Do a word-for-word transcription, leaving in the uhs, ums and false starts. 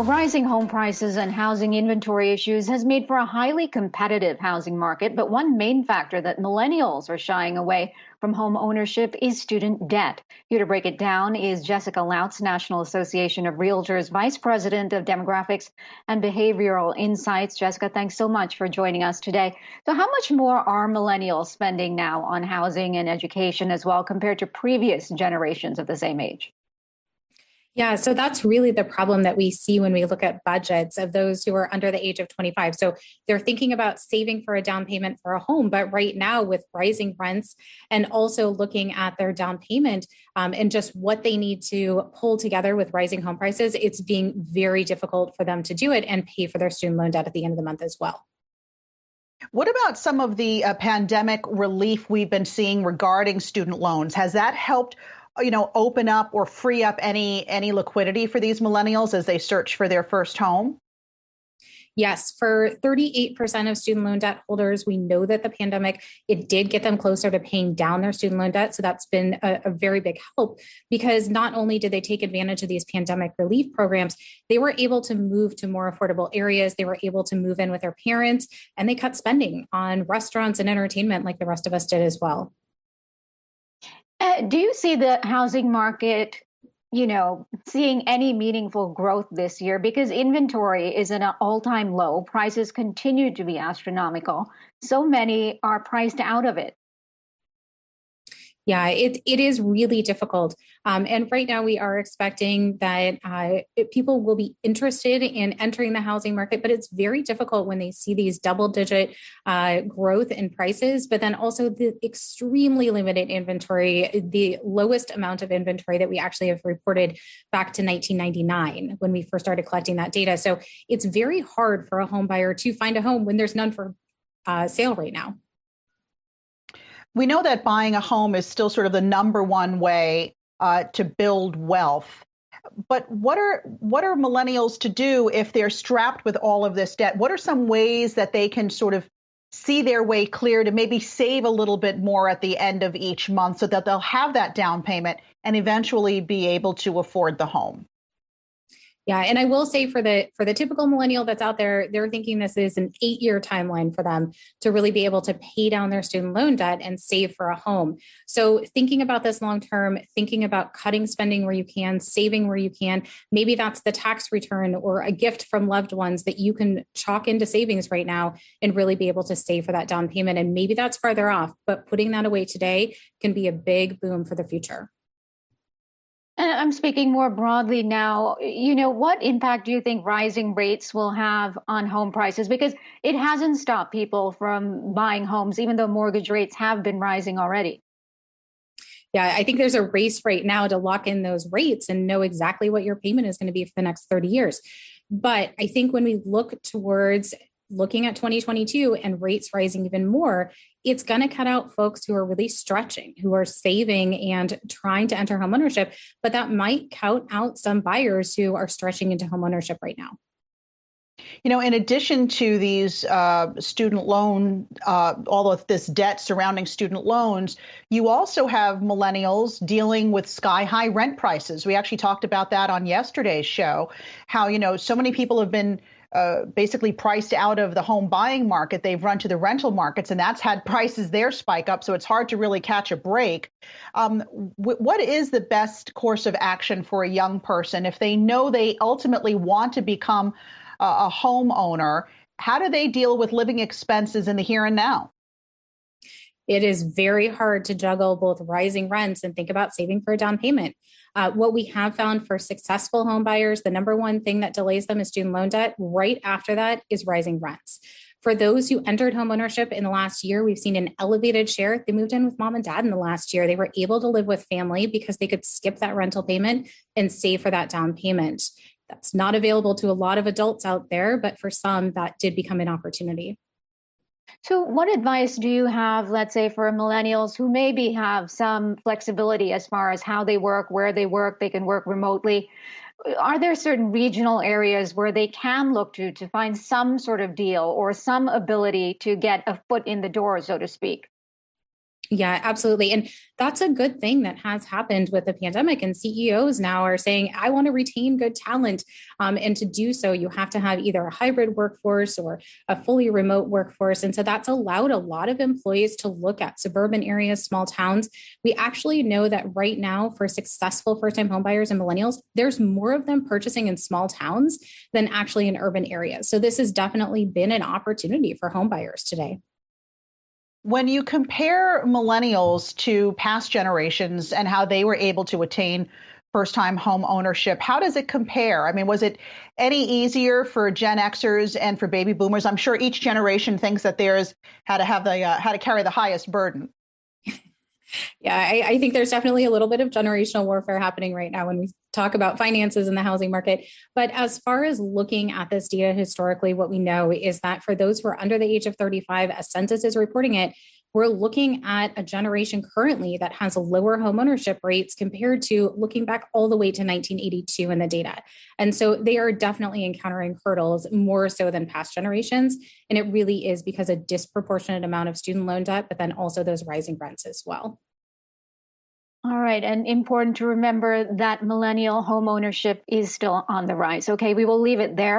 Well, rising home prices and housing inventory issues has made for a highly competitive housing market. But one main factor that millennials are shying away from home ownership is student debt. Here to break it down is Jessica Lautz, National Association of Realtors, Vice President of Demographics and Behavioral Insights. Jessica, thanks so much for joining us today. So how much more are millennials spending now on housing and education as well compared to previous generations of the same age? Yeah, so that's really the problem that we see when we look at budgets of those who are under the age of twenty-five. So they're thinking about saving for a down payment for a home, but right now with rising rents and also looking at their down payment um, and just what they need to pull together with rising home prices, it's being very difficult for them to do it and pay for their student loan debt at the end of the month as well. What about some of the uh, pandemic relief we've been seeing regarding student loans? Has that helped you know, open up or free up any any liquidity for these millennials as they search for their first home? Yes, for thirty-eight percent of student loan debt holders, we know that the pandemic, it did get them closer to paying down their student loan debt. So that's been a, a very big help because not only did they take advantage of these pandemic relief programs, they were able to move to more affordable areas. They were able to move in with their parents and they cut spending on restaurants and entertainment like the rest of us did as well. Uh, do you see the housing market, you know, seeing any meaningful growth this year? Because inventory is at an all-time low. Prices continue to be astronomical. So many are priced out of it. Yeah, it it is really difficult. Um, and right now we are expecting that uh, it, people will be interested in entering the housing market, but it's very difficult when they see these double digit uh, growth in prices, but then also the extremely limited inventory, the lowest amount of inventory that we actually have reported back to nineteen ninety-nine when we first started collecting that data. So it's very hard for a home buyer to find a home when there's none for uh, sale right now. We know that buying a home is still sort of the number one way uh, to build wealth. But what are what are millennials to do if they're strapped with all of this debt? What are some ways that they can sort of see their way clear to maybe save a little bit more at the end of each month so that they'll have that down payment and eventually be able to afford the home? Yeah, and I will say for the for the typical millennial that's out there, they're thinking this is an eight-year timeline for them to really be able to pay down their student loan debt and save for a home. So thinking about this long term, thinking about cutting spending where you can, saving where you can, maybe that's the tax return or a gift from loved ones that you can chalk into savings right now and really be able to save for that down payment. And maybe that's farther off, but putting that away today can be a big boom for the future. And I'm speaking more broadly now. You know, what impact do you think rising rates will have on home prices? Because it hasn't stopped people from buying homes, even though mortgage rates have been rising already. Yeah, I think there's a race right now to lock in those rates and know exactly what your payment is going to be for the next thirty years. But I think when we look towards looking at twenty twenty-two and rates rising even more, it's going to cut out folks who are really stretching, who are saving and trying to enter homeownership, but that might count out some buyers who are stretching into homeownership right now. You know, in addition to these uh, student loan, uh, all of this debt surrounding student loans, you also have millennials dealing with sky high rent prices. We actually talked about that on yesterday's show, how, you know, so many people have been Uh, basically priced out of the home buying market. They've run to the rental markets, and that's had prices there spike up. So it's hard to really catch a break. Um, w- what is the best course of action for a young person if they know they ultimately want to become a, a homeowner? How do they deal with living expenses in the here and now? It is very hard to juggle both rising rents and think about saving for a down payment. Uh, what we have found for successful home buyers, the number one thing that delays them is student loan debt. Right after that is rising rents. For those who entered homeownership in the last year, we've seen an elevated share. They moved in with mom and dad in the last year. They were able to live with family because they could skip that rental payment and save for that down payment. That's not available to a lot of adults out there, but for some, that did become an opportunity. So what advice do you have, let's say, for millennials who maybe have some flexibility as far as how they work, where they work, they can work remotely? Are there certain regional areas where they can look to to find some sort of deal or some ability to get a foot in the door, so to speak? Yeah, absolutely. And that's a good thing that has happened with the pandemic. And C E Os now are saying, I want to retain good talent. Um, and to do so, you have to have either a hybrid workforce or a fully remote workforce. And so that's allowed a lot of employees to look at suburban areas, small towns. We actually know that right now, for successful first-time homebuyers and millennials, there's more of them purchasing in small towns than actually in urban areas. So this has definitely been an opportunity for homebuyers today. When you compare millennials to past generations and how they were able to attain first-time home ownership, how does it compare? I mean, was it any easier for Gen Xers and for baby boomers? I'm sure each generation thinks that theirs had to have the uh, had to carry the highest burden. Yeah, I, I think there's definitely a little bit of generational warfare happening right now when we talk about finances in the housing market. But as far as looking at this data historically, what we know is that for those who are under the age of thirty-five, as Census is reporting it, we're looking at a generation currently that has lower homeownership rates compared to looking back all the way to nineteen eighty-two in the data. And so they are definitely encountering hurdles more so than past generations. And it really is because a disproportionate amount of student loan debt, but then also those rising rents as well. All right. And important to remember that millennial home ownership is still on the rise. Okay, we will leave it there.